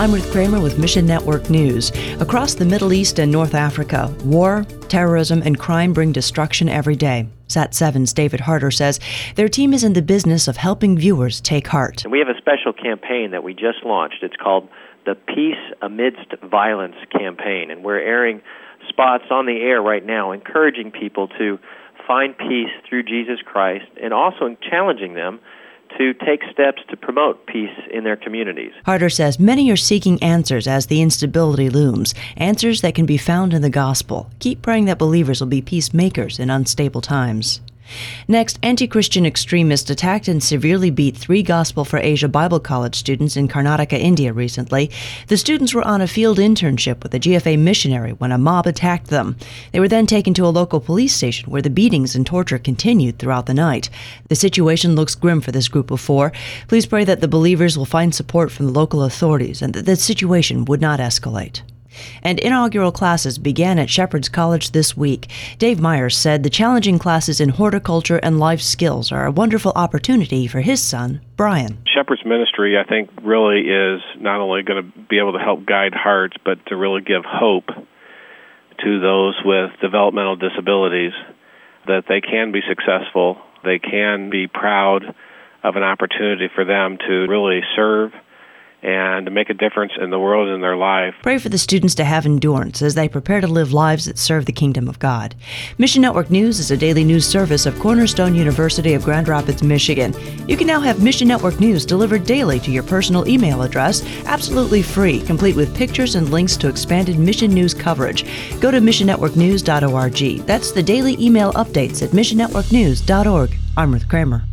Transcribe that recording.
I'm Ruth Kramer with Mission Network News. Across the Middle East and North Africa, war, terrorism, and crime bring destruction every day. Sat7's David Harder says their team is in the business of helping viewers take heart. And we have a special campaign that we just launched. It's called the Peace Amidst Violence campaign, and we're airing spots on the air right now, encouraging people to find peace through Jesus Christ and also challenging them to take steps to promote peace in their communities. Harder says many are seeking answers as the instability looms, answers that can be found in the gospel. Keep praying that believers will be peacemakers in unstable times. Next, anti-Christian extremists attacked and severely beat 3 Gospel for Asia Bible College students in Karnataka, India recently. The students were on a field internship with a GFA missionary when a mob attacked them. They were then taken to a local police station where the beatings and torture continued throughout the night. The situation looks grim for this group of 4. Please pray that the believers will find support from the local authorities and that the situation would not escalate. And inaugural classes began at Shepherd's College this week. Dave Myers said the challenging classes in horticulture and life skills are a wonderful opportunity for his son, Brian. Shepherd's ministry, I think, really is not only going to be able to help guide hearts, but to really give hope to those with developmental disabilities that they can be successful, they can be proud of an opportunity for them to really serve and to make a difference in the world and in their life. Pray for the students to have endurance as they prepare to live lives that serve the kingdom of God. Mission Network News is a daily news service of Cornerstone University of Grand Rapids, Michigan. You can now have Mission Network News delivered daily to your personal email address, absolutely free, complete with pictures and links to expanded mission news coverage. Go to missionnetworknews.org. That's the daily email updates at missionnetworknews.org. I'm Ruth Kramer.